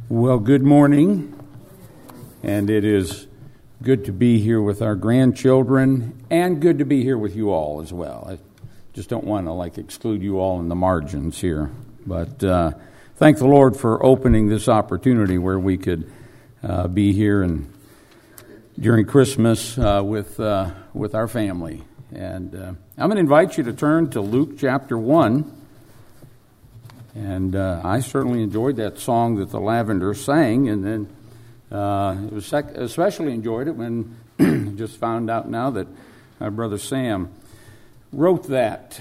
Well, good morning, and it is good to be here with our grandchildren, and good to be here with you all as well. I just don't want to exclude you all in the margins here, but thank the Lord for opening this opportunity where we could be here and during Christmas with our family. And I'm going to invite you to turn to Luke chapter 1. And I certainly enjoyed that song that the Lavenders sang, and then especially enjoyed it when just found out now that my brother Sam wrote that.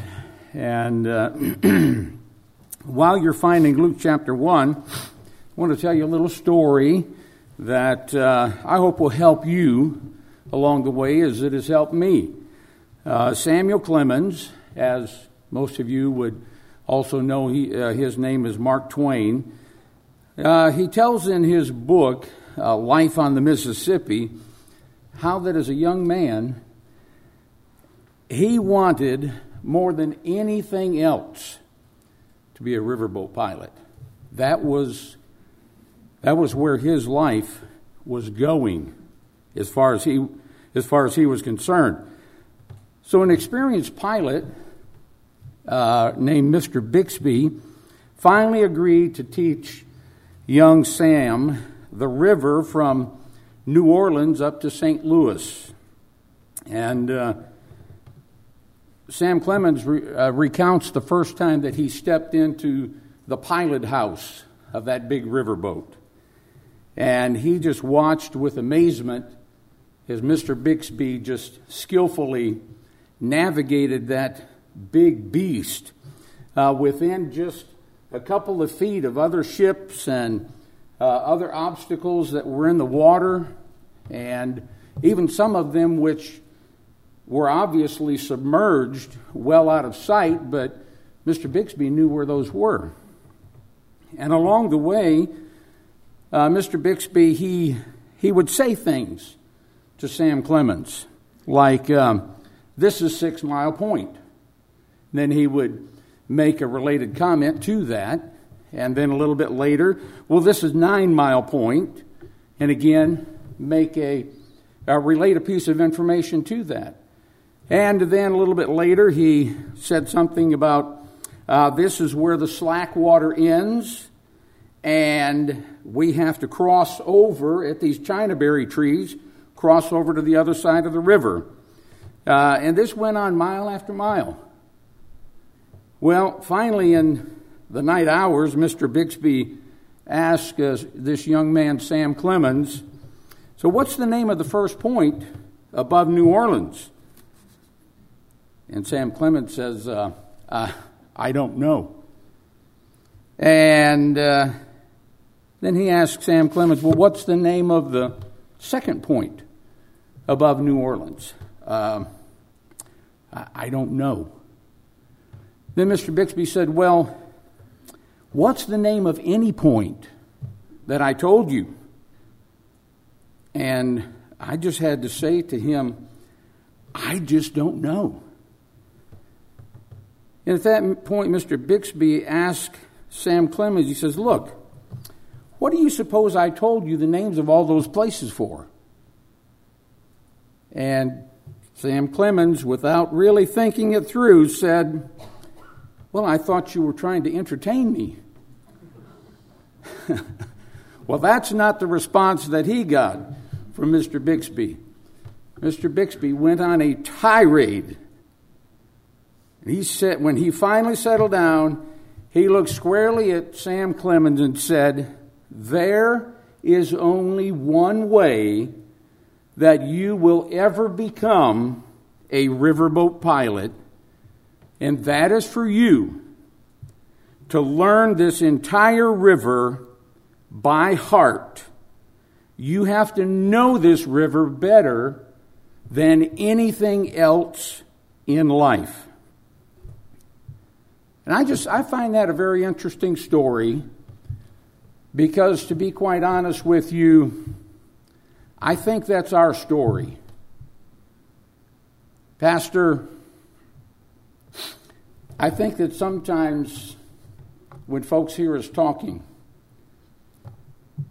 And while you're finding Luke chapter 1, I want to tell you a little story that I hope will help you along the way as it has helped me. Samuel Clemens, as most of you would also know, his name is Mark Twain. He tells in his book, Life on the Mississippi, how that as a young man, he wanted more than anything else to be a riverboat pilot. That was where his life was going as far as he was concerned. So an experienced pilot named Mr. Bixby finally agreed to teach young Sam the river from New Orleans up to St. Louis. And Sam Clemens recounts the first time that he stepped into the pilot house of that big riverboat. And he just watched with amazement as Mr. Bixby just skillfully navigated that big beast within just a couple of feet of other ships and other obstacles that were in the water, and even some of them which were obviously submerged well out of sight, but Mr. Bixby knew where those were. And along the way, Mr. Bixby, he would say things to Sam Clemens like, this is 6 Mile Point. Then he would make a related comment to that, and then a little bit later, well, this is 9 Mile Point, and again, relate a piece of information to that. And then a little bit later, he said something about this is where the slack water ends, and we have to cross over at these chinaberry trees, cross over to the other side of the river. And this went on mile after mile. Well, finally, in the night hours, Mr. Bixby asked this young man, Sam Clemens, so what's the name of the first point above New Orleans? And Sam Clemens says, I don't know. And then he asked Sam Clemens, well, what's the name of the second point above New Orleans? I don't know. Then Mr. Bixby said, well, what's the name of any point that I told you? And I just had to say to him, I just don't know. And at that point, Mr. Bixby asked Sam Clemens, he says, look, what do you suppose I told you the names of all those places for? And Sam Clemens, without really thinking it through, said, well, I thought you were trying to entertain me. Well, that's not the response that he got from Mr. Bixby. Mr. Bixby went on a tirade. He said, when he finally settled down, he looked squarely at Sam Clemens and said, there is only one way that you will ever become a riverboat pilot, and that is for you to learn this entire river by heart. You have to know this river better than anything else in life. And I find that a very interesting story because, to be quite honest with you, I think that's our story. Pastor, I think that sometimes when folks hear us talking,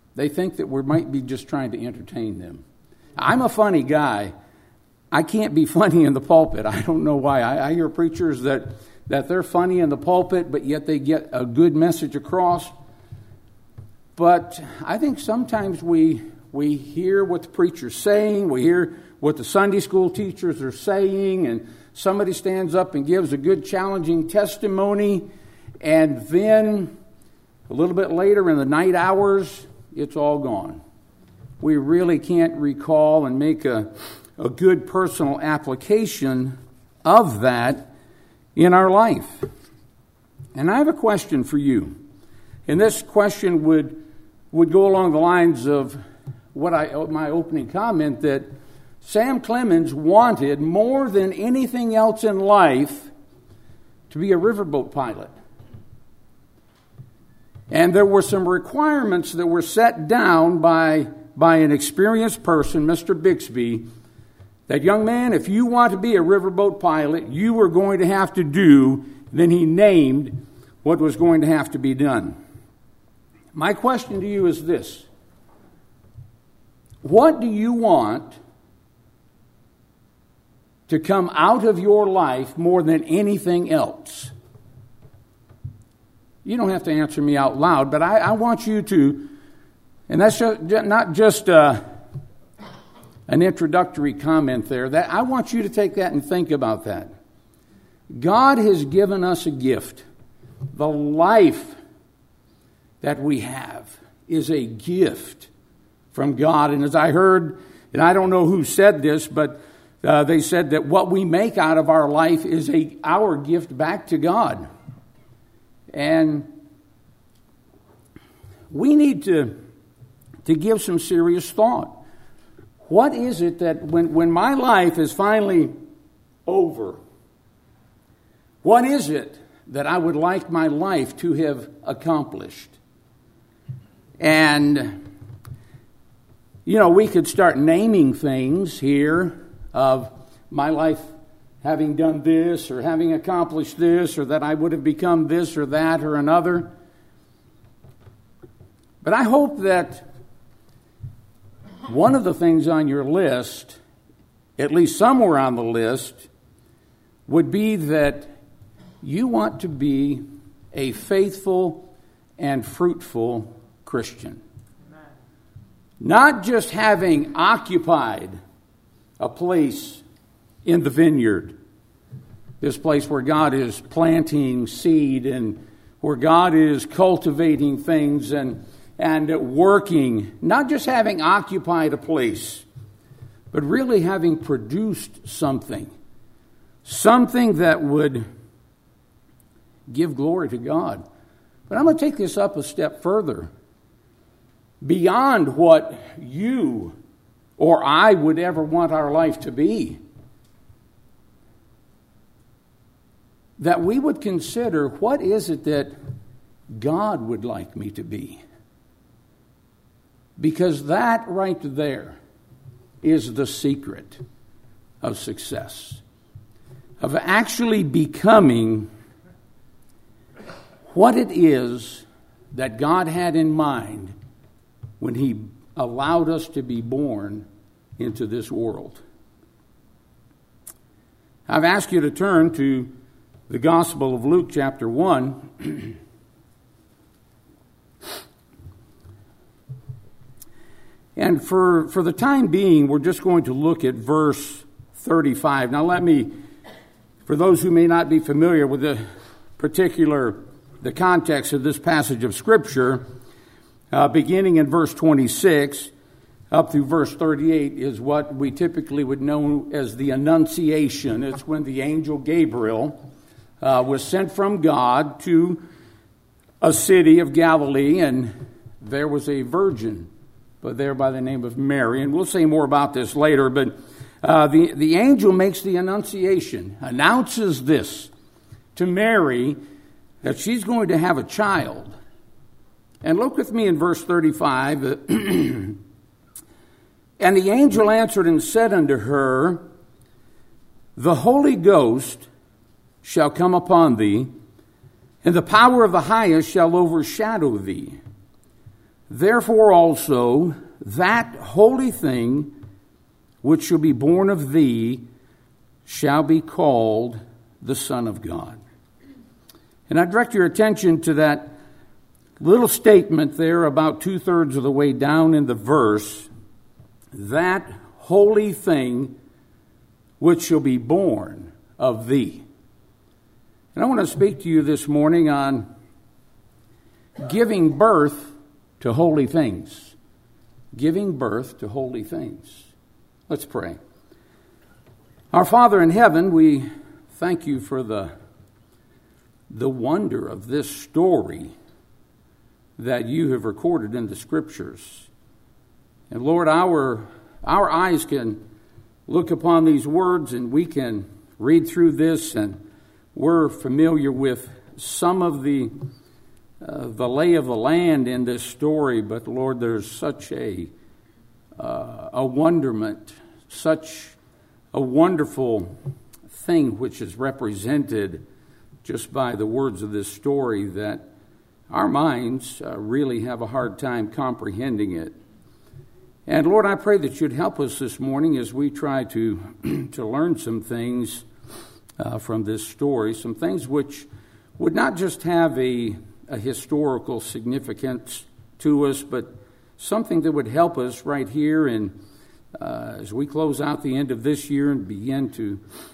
They think that we might be just trying to entertain them. I'm a funny guy. I can't be funny in the pulpit. I don't know why. I hear preachers that they're funny in the pulpit, but yet they get a good message across. But I think sometimes we hear what the preacher's saying, we hear what the Sunday school teachers are saying, and somebody stands up and gives a good challenging testimony, and then a little bit later in the night hours, it's all gone. We really can't recall and make a good personal application of that in our life. And I have a question for you. And this question would go along the lines of my opening comment, that Sam Clemens wanted more than anything else in life to be a riverboat pilot. And there were some requirements that were set down by an experienced person, Mr. Bixby, that young man, if you want to be a riverboat pilot, you were going to have to do, then he named what was going to have to be done. My question to you is this: what do you want to come out of your life more than anything else? You don't have to answer me out loud, but I want you to, and that's not just an introductory comment there. That I want you to take that and think about that. God has given us a gift. The life that we have is a gift from God. And as I heard, and I don't know who said this, but they said that what we make out of our life is our gift back to God. And we need to give some serious thought. What is it that when my life is finally over, what is it that I would like my life to have accomplished? And, we could start naming things here of my life having done this or having accomplished this, or that I would have become this or that or another. But I hope that one of the things on your list, at least somewhere on the list, would be that you want to be a faithful and fruitful Christian. Amen. Not just having occupied a place in the vineyard, this place where God is planting seed and where God is cultivating things and working, not just having occupied a place, but really having produced something that would give glory to God. But I'm going to take this up a step further, beyond what you or I would ever want our life to be. That we would consider, what is it that God would like me to be? Because that right there is the secret of success, of actually becoming what it is that God had in mind when He allowed us to be born into this world. I've asked you to turn to the Gospel of Luke, chapter 1. And for the time being, we're just going to look at verse 35. Now for those who may not be familiar with the context of this passage of Scripture, beginning in verse 26 up through verse 38 is what we typically would know as the Annunciation. It's when the angel Gabriel was sent from God to a city of Galilee, and there was a virgin there by the name of Mary. And we'll say more about this later, but the angel makes the Annunciation, announces this to Mary, that she's going to have a child. And look with me in verse 35. And the angel answered and said unto her, The Holy Ghost shall come upon thee, and the power of the highest shall overshadow thee. Therefore also that holy thing which shall be born of thee shall be called the Son of God. And I direct your attention to that little statement there about 2/3 of the way down in the verse, that holy thing which shall be born of thee. And I want to speak to you this morning on giving birth to holy things. Giving birth to holy things. Let's pray. Our Father in heaven, we thank you for the wonder of this story that you have recorded in the Scriptures. And Lord, our eyes can look upon these words and we can read through this, and we're familiar with some of the lay of the land in this story, but Lord, there's such a wonderment, such a wonderful thing which is represented just by the words of this story that our minds really have a hard time comprehending it. And Lord, I pray that you'd help us this morning as we try to learn some things from this story, some things which would not just have a historical significance to us, but something that would help us right here and as we close out the end of this year and begin to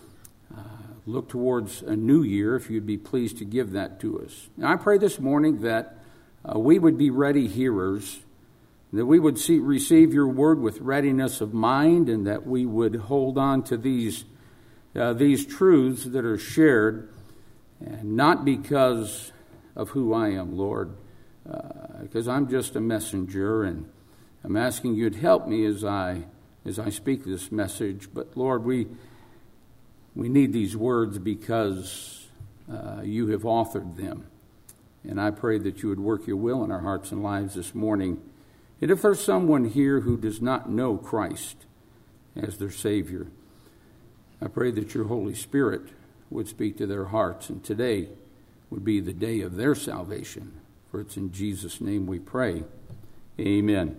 look towards a new year, if you'd be pleased to give that to us. Now, I pray this morning that we would be ready hearers, that we would receive your word with readiness of mind, and that we would hold on to these truths that are shared, and not because of who I am, Lord, because I'm just a messenger, and I'm asking you to help me as I speak this message. But Lord, we need these words because you have authored them. And I pray that you would work your will in our hearts and lives this morning. And if there's someone here who does not know Christ as their Savior, I pray that your Holy Spirit would speak to their hearts. And today would be the day of their salvation. For it's in Jesus' name we pray. Amen.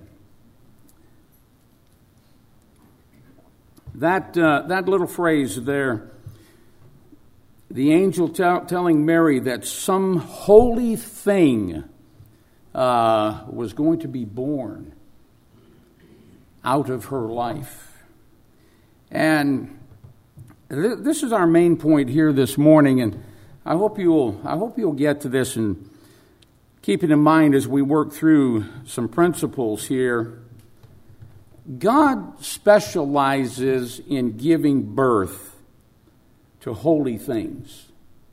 That little phrase there, the angel telling Mary that some holy thing was going to be born out of her life. And this is our main point here this morning, and I hope you'll get to this and keep it in mind as we work through some principles here. God specializes in giving birth to holy things.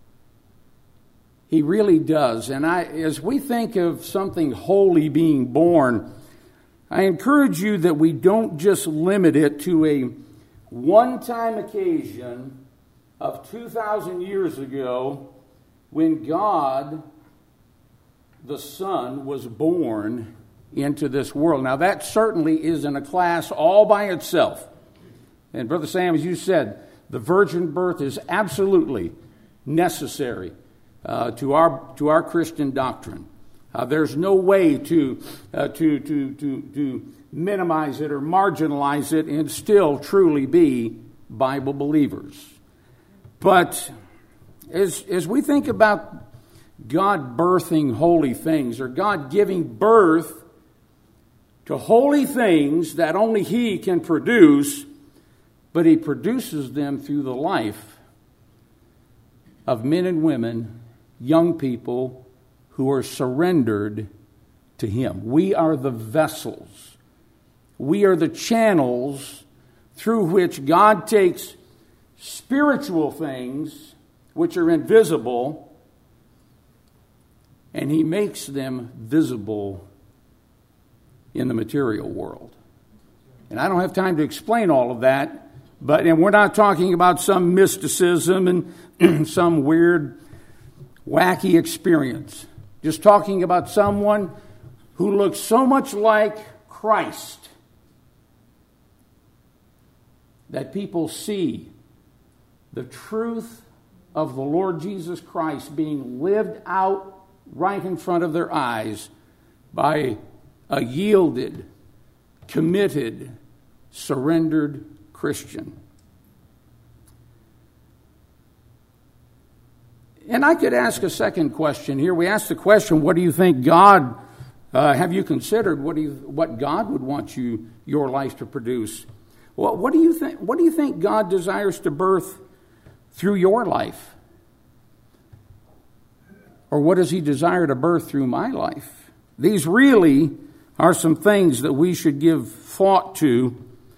He really does. And as we think of something holy being born, I encourage you that we don't just limit it to a one-time occasion of 2,000 years ago when God, the Son, was born into this world. Now, that certainly is in a class all by itself. And Brother Sam, as you said, the virgin birth is absolutely necessary to our Christian doctrine. There's no way to minimize it or marginalize it and still truly be Bible believers. But as we think about God birthing holy things, or God giving birth to holy things that only He can produce, but He produces them through the life of men and women, young people who are surrendered to Him. We are the vessels. We are the channels through which God takes spiritual things which are invisible, and He makes them visible in the material world. And I don't have time to explain all of that, and we're not talking about some mysticism and some weird, wacky experience. Just talking about someone who looks so much like Christ that people see the truth of the Lord Jesus Christ being lived out right in front of their eyes by a yielded, committed, surrendered Christian. And I could ask a second question here. We asked the question, what do you think God, have you considered what God would want your life to produce? Well, what do you think God desires to birth through your life? Or what does he desire to birth through my life? These really are some things that we should give thought to,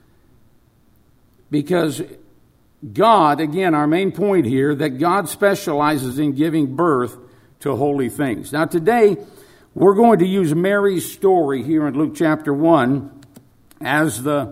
because God, again, our main point here, that God specializes in giving birth to holy things. Now today, we're going to use Mary's story here in Luke chapter 1 as the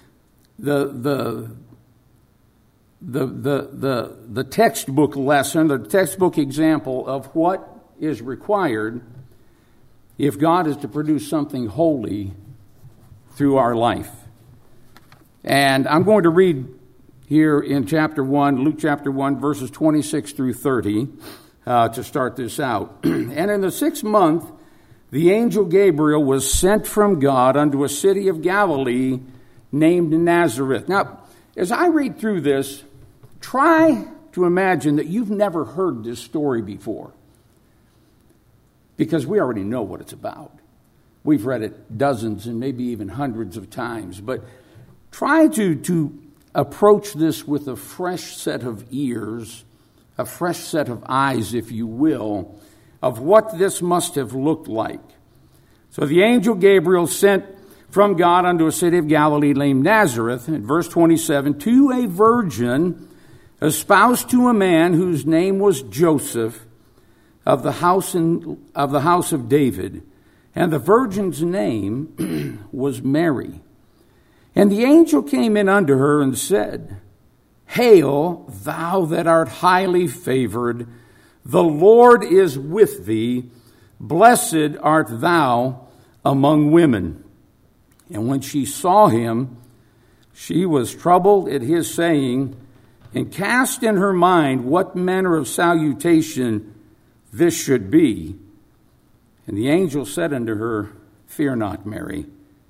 textbook lesson, the textbook example of what is required if God is to produce something holy through our life. And I'm going to read here in chapter 1, Luke chapter 1, verses 26 through 30, to start this out. And in the 6th month, the angel Gabriel was sent from God unto a city of Galilee named Nazareth. Now, as I read through this, try to imagine that you've never heard this story before, because we already know what it's about. We've read it dozens and maybe even hundreds of times, but try to approach this with a fresh set of ears, a fresh set of eyes, if you will, of what this must have looked like. So the angel Gabriel sent from God unto a city of Galilee named Nazareth, in verse 27, to a virgin espoused to a man whose name was Joseph, of the house of David, and the virgin's name was Mary. And the angel came in unto her and said, Hail, thou that art highly favored, the Lord is with thee, blessed art thou among women. And when she saw him, she was troubled at his saying, and cast in her mind what manner of salutation this should be. And the angel said unto her, Fear not, Mary,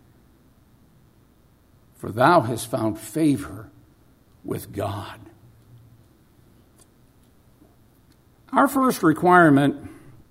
for thou hast found favor with God. Our first requirement,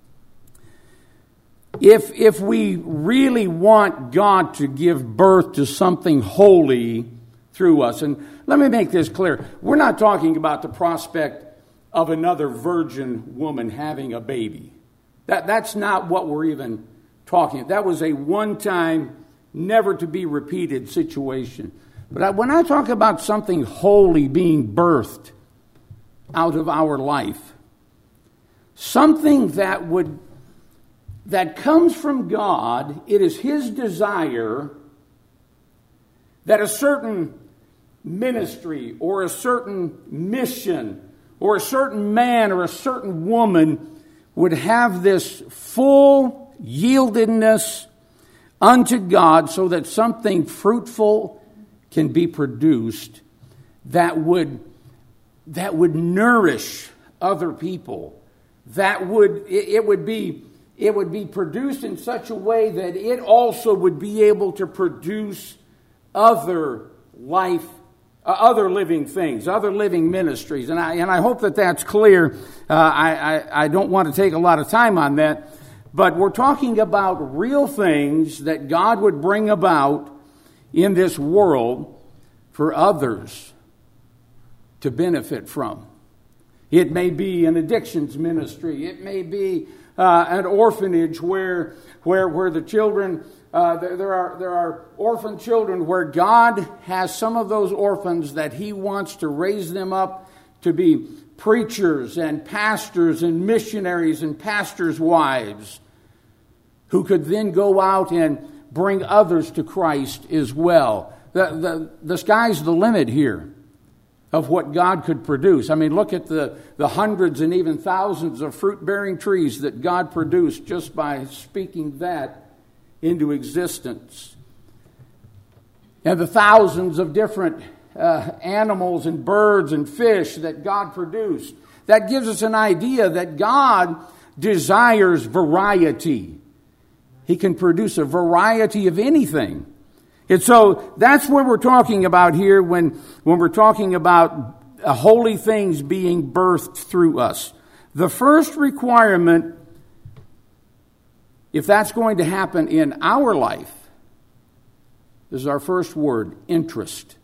if we really want God to give birth to something holy through us, and let me make this clear, we're not talking about the prospect of another virgin woman having a baby. That's not what we're even talking about. That was a one-time, never to be repeated situation. But when I talk about something holy being birthed out of our life, something that comes from God, it is his desire that a certain ministry or a certain mission or a certain man or a certain woman would have this full yieldedness unto God, so that something fruitful can be produced that would nourish other people. It would be produced in such a way that it also would be able to produce other living things, other living ministries. And I hope that that's clear. I don't want to take a lot of time on that, but we're talking about real things that God would bring about in this world for others to benefit from. It may be an addictions ministry. It may be an orphanage where the children, there are orphan children where God has some of those orphans that he wants to raise them up to be preachers and pastors and missionaries and pastors' wives who could then go out and bring others to Christ as well. The sky's the limit here of what God could produce. I mean, look at the hundreds and even thousands of fruit-bearing trees that God produced just by speaking that into existence. And the thousands of different animals and birds and fish that God produced. That gives us an idea that God desires variety. He can produce a variety of anything. And so that's what we're talking about here when we're talking about holy things being birthed through us. The first requirement, if that's going to happen in our life, is our first word, interest.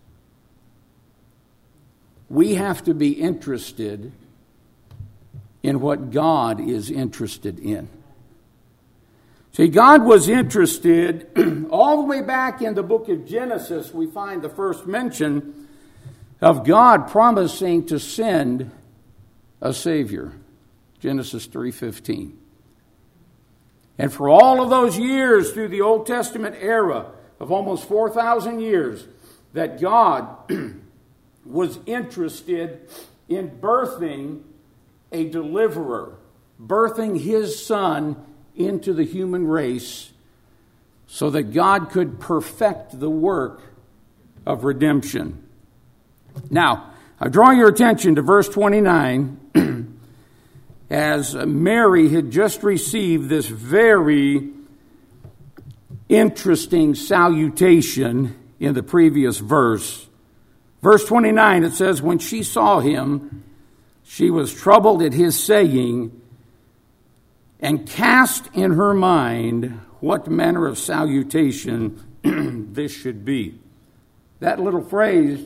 We have to be interested in what God is interested in. See, God was interested, all the way back in the book of Genesis, we find the first mention of God promising to send a Savior. Genesis 3:15. And for all of those years through the Old Testament era of almost 4,000 years, that God was interested in birthing a deliverer, birthing His Son into the human race so that God could perfect the work of redemption. Now, I draw your attention to verse 29 as Mary had just received this very interesting salutation in the previous verse. Verse 29, it says, when she saw him, she was troubled at his saying, and cast in her mind what manner of salutation this should be. That little phrase,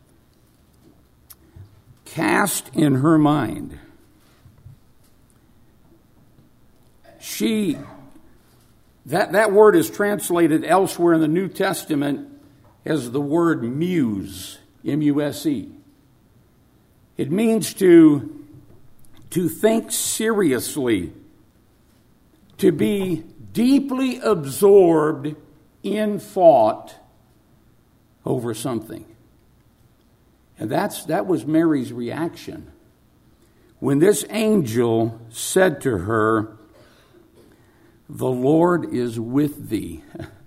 cast in her mind. That word is translated elsewhere in the New Testament as the word muse, M-U-S-E. It means to think seriously, to be deeply absorbed in thought over something. And that was Mary's reaction. When this angel said to her, the Lord is with thee.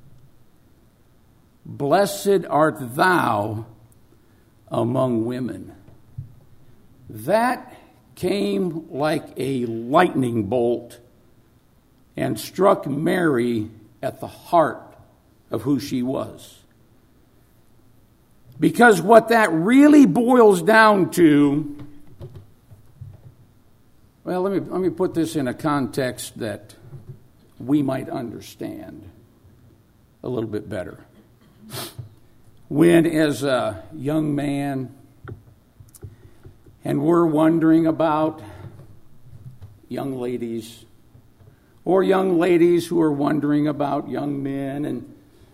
Blessed art thou among women. That came like a lightning bolt and struck Mary at the heart of who she was. Because what that really boils down to, well, let me put this in a context that we might understand a little bit better. When, as a young man, and we're wondering about young ladies, or young ladies who are wondering about young men, and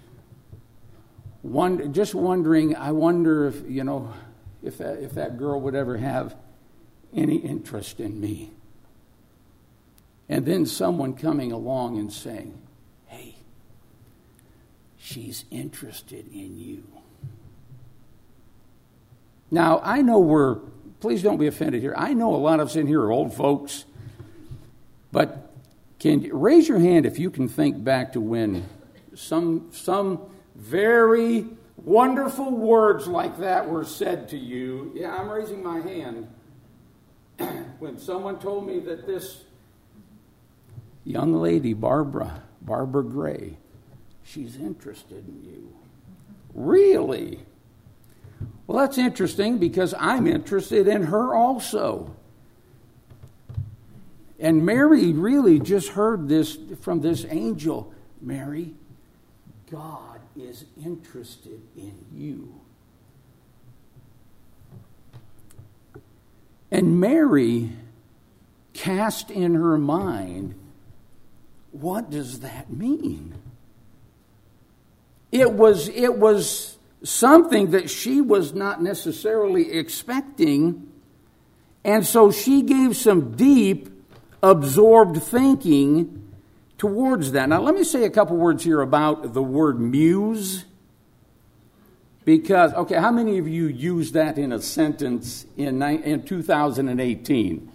just wondering, I wonder if that girl would ever have any interest in me. And then someone coming along and saying, hey, she's interested in you. Now, I know please don't be offended here. I know a lot of us in here are old folks, but can you raise your hand if you can think back to when some very wonderful words like that were said to you? Yeah, I'm raising my hand. When someone told me that this young lady, Barbara Gray, she's interested in you. Really? Well, that's interesting because I'm interested in her also. And Mary really just heard this from this angel. Mary, God is interested in you. And Mary cast in her mind, what does that mean? It was something that she was not necessarily expecting, and so she gave some deep, absorbed thinking towards that. Now, let me say a couple words here about the word muse. Because, okay, how many of you use that in a sentence in 2018?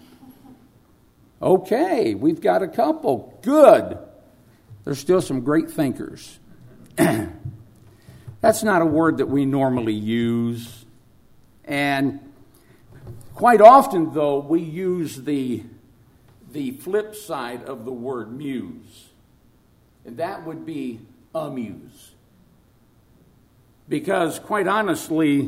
Okay, we've got a couple. Good. There's still some great thinkers. That's not a word that we normally use. And quite often, though, we use the flip side of the word muse. and that would be amuse. Because, quite honestly,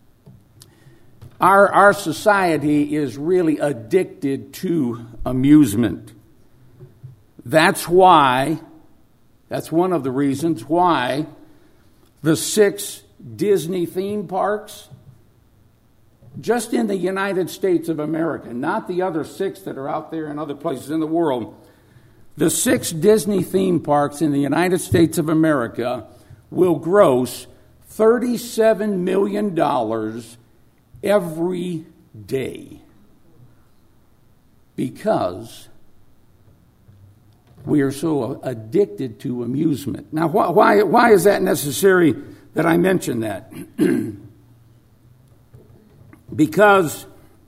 our society is really addicted to amusement. That's one of the reasons why the 6 Disney theme parks, just in the United States of America, not the other 6 that are out there in other places in the world, the 6 Disney theme parks in the United States of America will gross $37 million every day because we are so addicted to amusement. Now, why is that necessary that I mention that? Because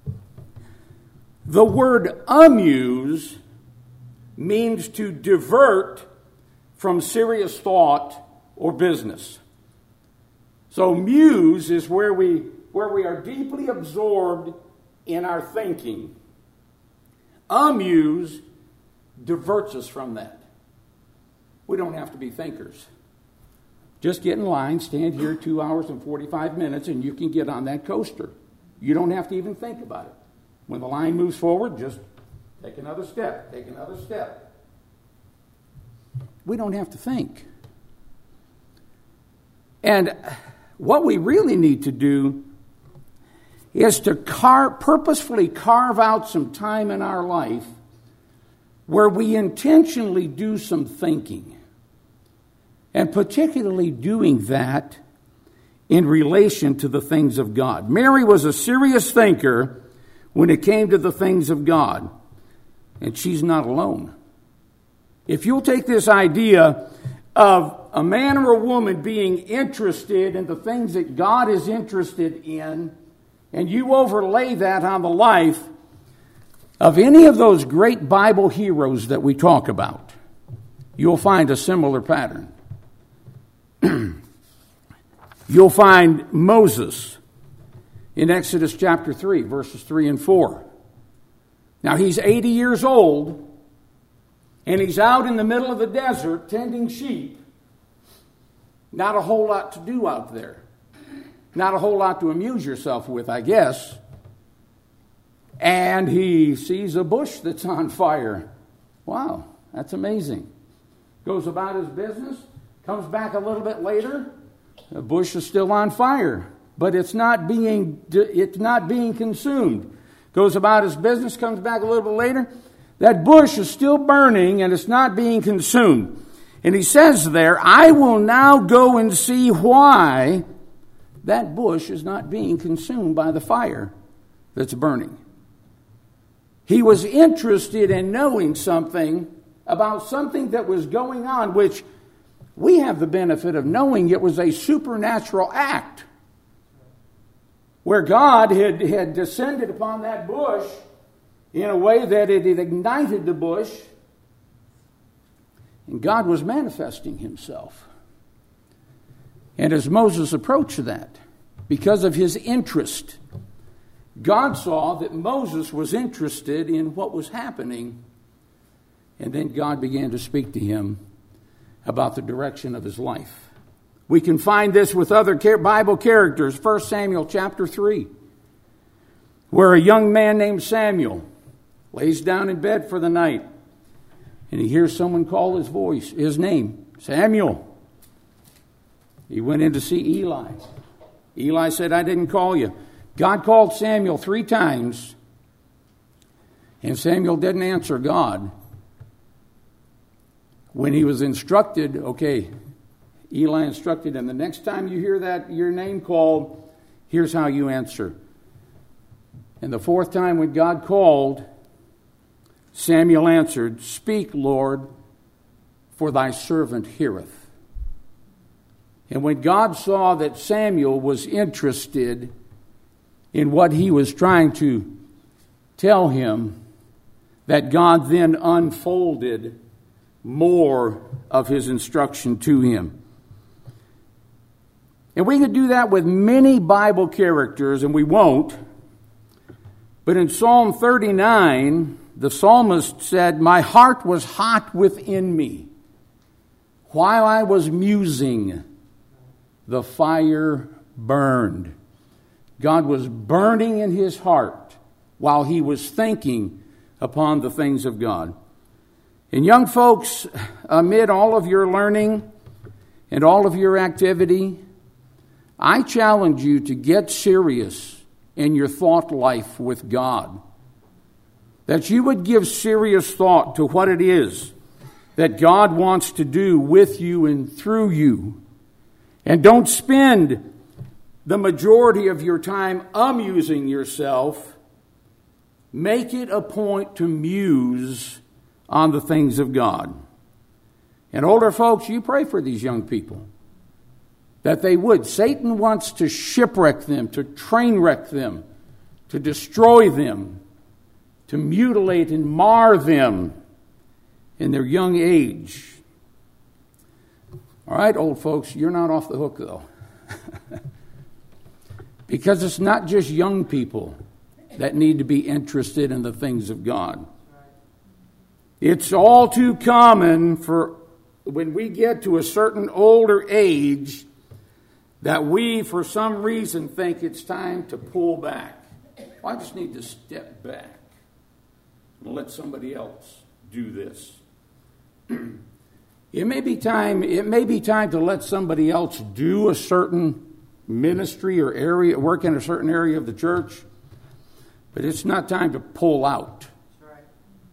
the word amuse means to divert from serious thought or business. So muse is where we are deeply absorbed in our thinking. Amuse diverts us from that. We don't have to be thinkers. Just get in line, stand here 2 hours and 45 minutes, and you can get on that coaster. You don't have to even think about it. When the line moves forward, just take another step, take another step. We don't have to think. And what we really need to do is to purposefully carve out some time in our life where we intentionally do some thinking. And particularly doing that in relation to the things of God. Mary was a serious thinker when it came to the things of God. And she's not alone. If you'll take this idea of a man or a woman being interested in the things that God is interested in, and you overlay that on the life of any of those great Bible heroes that we talk about, you'll find a similar pattern. You'll find Moses in Exodus chapter 3, verses 3 and 4. Now, he's 80 years old, and he's out in the middle of the desert tending sheep. Not a whole lot to do out there. Not a whole lot to amuse yourself with, I guess. And he sees a bush that's on fire. Wow, that's amazing. Goes about his business, comes back a little bit later. The bush is still on fire, but it's not being consumed. Goes about his business, comes back a little bit later. That bush is still burning and it's not being consumed. And he says there, I will now go and see why that bush is not being consumed by the fire that's burning. He was interested in knowing something about something that was going on, which we have the benefit of knowing it was a supernatural act where God had descended upon that bush in a way that it had ignited the bush, and God was manifesting himself. And as Moses approached that, because of his interest, God saw that Moses was interested in what was happening, and then God began to speak to him about the direction of his life. We can find this with other Bible characters. 1 Samuel chapter 3, where a young man named Samuel lays down in bed for the night, and he hears someone call his name, Samuel. He went in to see Eli. Eli said, I didn't call you. God called Samuel 3 times, and Samuel didn't answer God. When he was instructed, okay, Eli instructed him, the next time you hear that your name called, here's how you answer. And the 4th time when God called, Samuel answered, Speak, Lord, for thy servant heareth. And when God saw that Samuel was interested in what he was trying to tell him, that God then unfolded more of his instruction to him. And we could do that with many Bible characters, and we won't. But in Psalm 39, the psalmist said, My heart was hot within me. while I was musing, the fire burned. God was burning in his heart while he was thinking upon the things of God. And young folks, amid all of your learning and all of your activity, I challenge you to get serious in your thought life with God. That you would give serious thought to what it is that God wants to do with you and through you. And don't spend the majority of your time amusing yourself. Make it a point to muse on the things of God. And older folks, you pray for these young people, that they would. Satan wants to shipwreck them, to train wreck them, to destroy them, to mutilate and mar them in their young age. All right, old folks, you're not off the hook, though. Because it's not just young people that need to be interested in the things of God. It's all too common for when we get to a certain older age that we, for some reason, think it's time to pull back. Well, I just need to step back and let somebody else do this. It may be time to let somebody else do a certain ministry or area, work in a certain area of the church, but it's not time to pull out. That's right.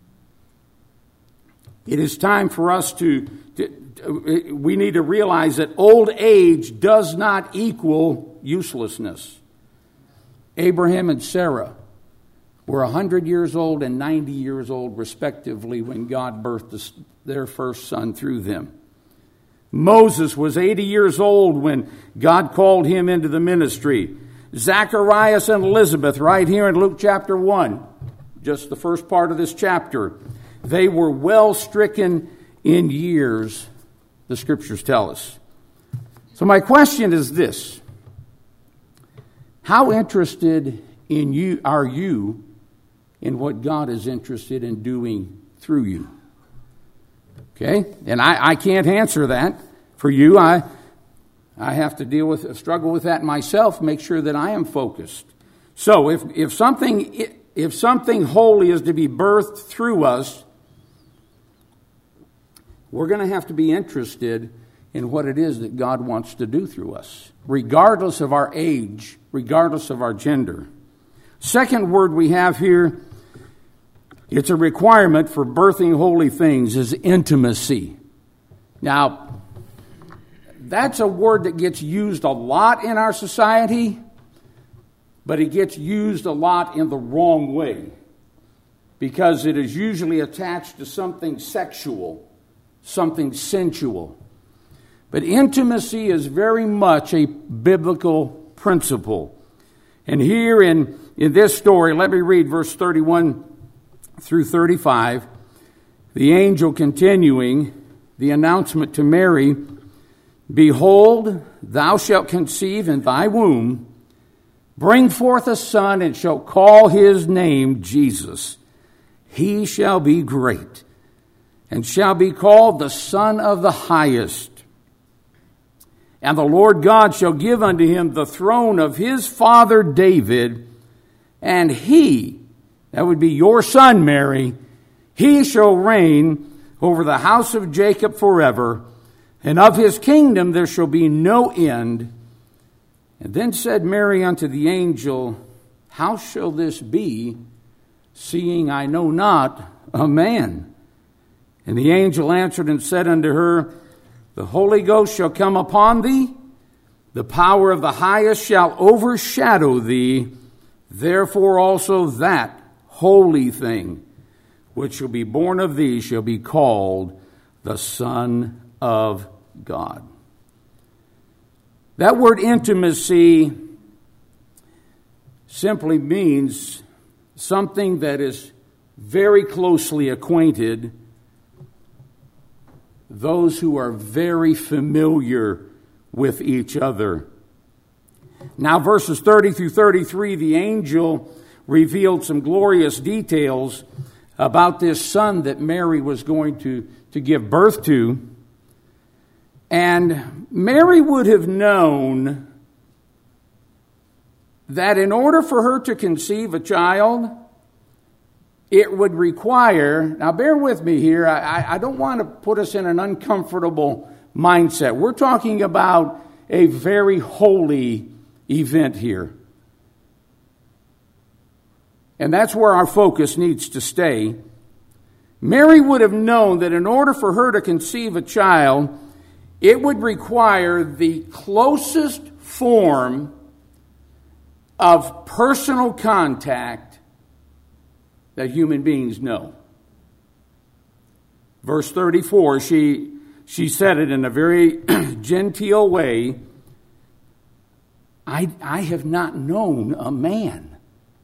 It is time for us we need to realize that old age does not equal uselessness. Abraham and Sarah were 100 years old and 90 years old, respectively, when God birthed their first son through them. Moses was 80 years old when God called him into the ministry. Zacharias and Elizabeth, right here in Luke chapter 1, just the first part of this chapter, they were well stricken in years, the scriptures tell us. So my question is this: how interested are you in what God is interested in doing through you? Okay? And I can't answer that for you. I have to struggle with that myself, make sure that I am focused. So if something holy is to be birthed through us, we're going to have to be interested in what it is that God wants to do through us, regardless of our age, regardless of our gender. Second word we have here, it's a requirement for birthing holy things, is intimacy. Now, that's a word that gets used a lot in our society, but it gets used a lot in the wrong way, because it is usually attached to something sexual, something sensual. But intimacy is very much a biblical principle. And here in this story, let me read verse 31 through 35. The angel continuing the announcement to Mary, "Behold, thou shalt conceive in thy womb, bring forth a son, and shalt call his name Jesus. He shall be great, and shall be called the Son of the Highest. And the Lord God shall give unto him the throne of his father David, and he," that would be your son, Mary, "he shall reign over the house of Jacob forever, and of his kingdom there shall be no end." And then said Mary unto the angel, "How shall this be, seeing I know not a man?" And the angel answered and said unto her, "The Holy Ghost shall come upon thee, the power of the highest shall overshadow thee. Therefore also that holy thing which shall be born of thee shall be called the Son of God." That word intimacy simply means something that is very closely acquainted, those who are very familiar with each other. Now, verses 30 through 33, the angel revealed some glorious details about this son that Mary was going to give birth to. And Mary would have known that in order for her to conceive a child, it would require, now bear with me here, I don't want to put us in an uncomfortable mindset. We're talking about a very holy event here. And that's where our focus needs to stay. Mary would have known that in order for her to conceive a child, it would require the closest form of personal contact that human beings know. Verse 34, she said it in a very genteel way. I have not known a man.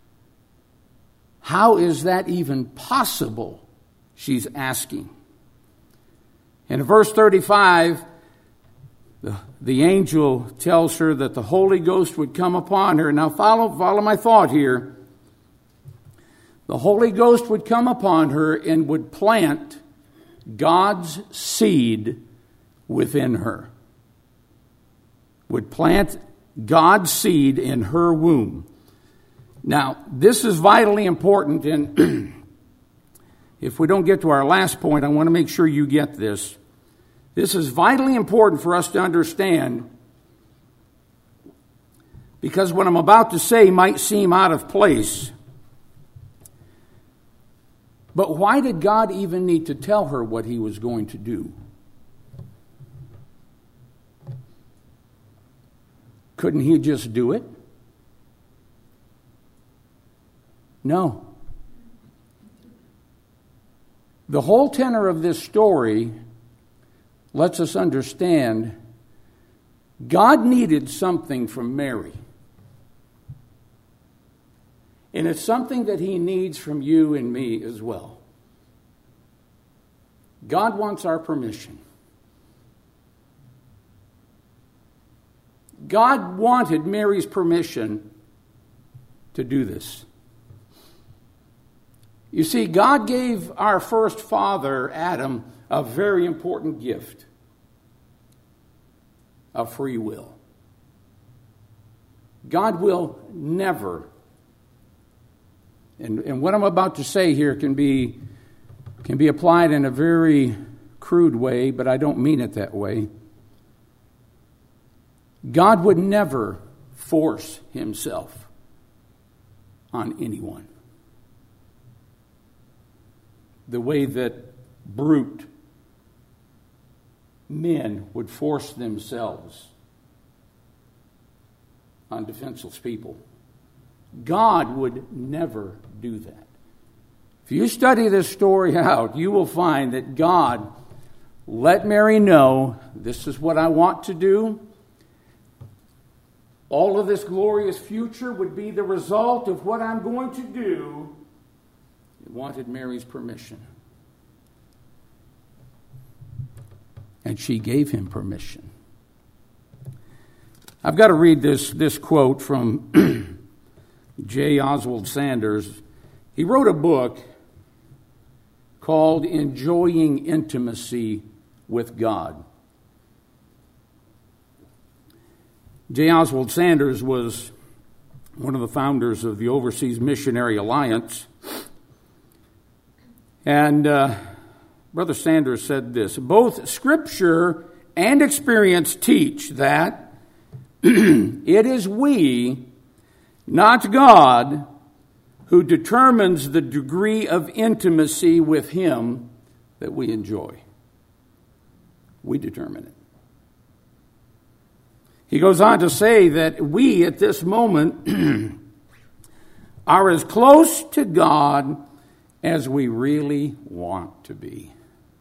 How is that even possible? She's asking. In verse 35, the angel tells her that the Holy Ghost would come upon her. Now follow my thought here. The Holy Ghost would come upon her and would plant God's seed within her. Would plant God's seed in her womb. Now, this is vitally important, and if we don't get to our last point, I want to make sure you get this. This is vitally important for us to understand, because what I'm about to say might seem out of place. But why did God even need to tell her what he was going to do? Couldn't he just do it? No. The whole tenor of this story lets us understand God needed something from Mary. And it's something that he needs from you and me as well. God wants our permission. God wanted Mary's permission to do this. You see, God gave our first father, Adam, a very important gift of free will. God will never, and what I'm about to say here can be applied in a very crude way, but I don't mean it that way. God would never force himself on anyone the way that brute men would force themselves on defenseless people. God would never do that. If you study this story out, you will find that God let Mary know, this is what I want to do. All of this glorious future would be the result of what I'm going to do. He wanted Mary's permission. And she gave him permission. I've got to read this quote from J. Oswald Sanders. He wrote a book called Enjoying Intimacy with God. J. Oswald Sanders was one of the founders of the Overseas Missionary Alliance. And Brother Sanders said this: both Scripture and experience teach that it is we, not God, who determines the degree of intimacy with him that we enjoy. We determine it. He goes on to say that we at this moment are as close to God as we really want to be.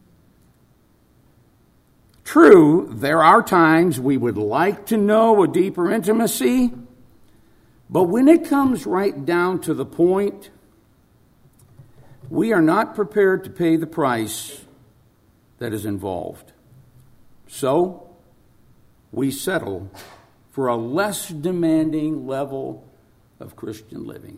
True, there are times we would like to know a deeper intimacy, but when it comes right down to the point, we are not prepared to pay the price that is involved. So, we settle for a less demanding level of Christian living.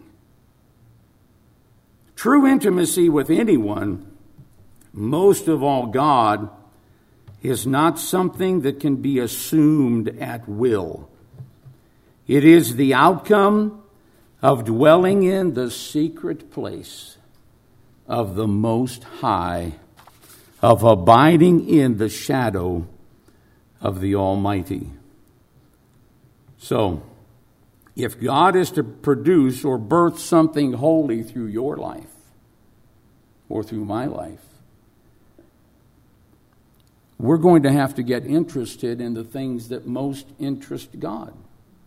True intimacy with anyone, most of all God, is not something that can be assumed at will. It is the outcome of dwelling in the secret place of the Most High, of abiding in the shadow of the Almighty. So, if God is to produce or birth something holy through your life, or through my life, we're going to have to get interested in the things that most interest God.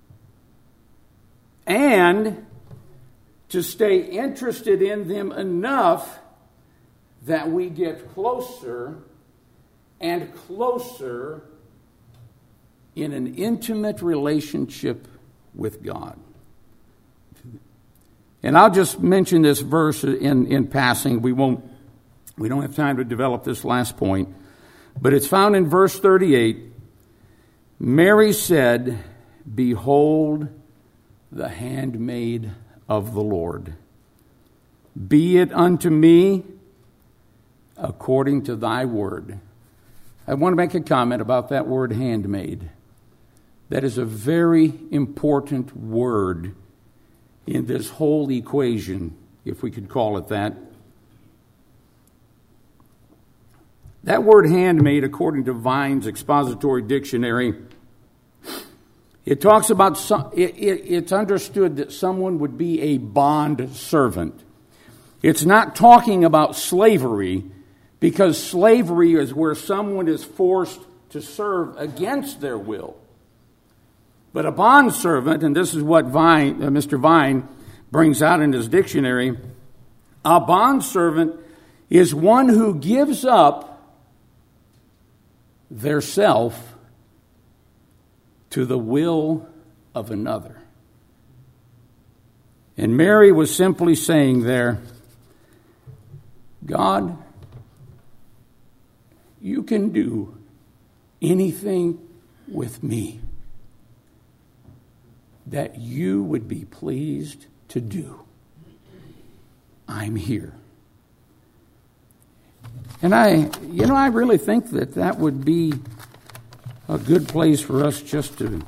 And to stay interested in them enough that we get closer and closer in an intimate relationship with God. And I'll just mention this verse in passing. We don't have time to develop this last point. But it's found in verse 38. Mary said, "Behold, the handmaid of the Lord. Be it unto me according to thy word." I want to make a comment about that word handmaid. That is a very important word in this whole equation, if we could call it that. That word handmaid, according to Vine's Expository Dictionary, it talks about, it's understood that someone would be a bond servant. It's not talking about slavery, because slavery is where someone is forced to serve against their will. But a bondservant, and this is what Mr. Vine brings out in his dictionary, a bondservant is one who gives up their self to the will of another. And Mary was simply saying there, God, you can do anything with me that you would be pleased to do. I'm here. And I really think that would be a good place for us just to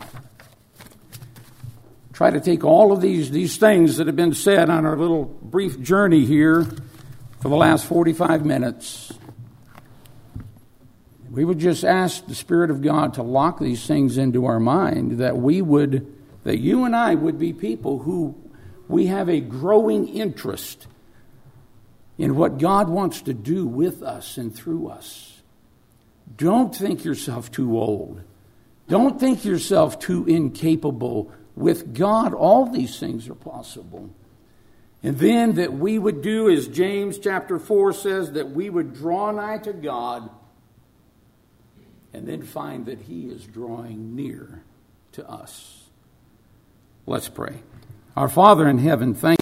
try to take all of these things that have been said on our little brief journey here for the last 45 minutes. We would just ask the Spirit of God to lock these things into our mind, that you and I would be people who we have a growing interest in what God wants to do with us and through us. Don't think yourself too old. Don't think yourself too incapable. With God, all these things are possible. And then that we would do, as James chapter 4 says, that we would draw nigh to God and then find that He is drawing near to us. Let's pray. Our Father in heaven, thank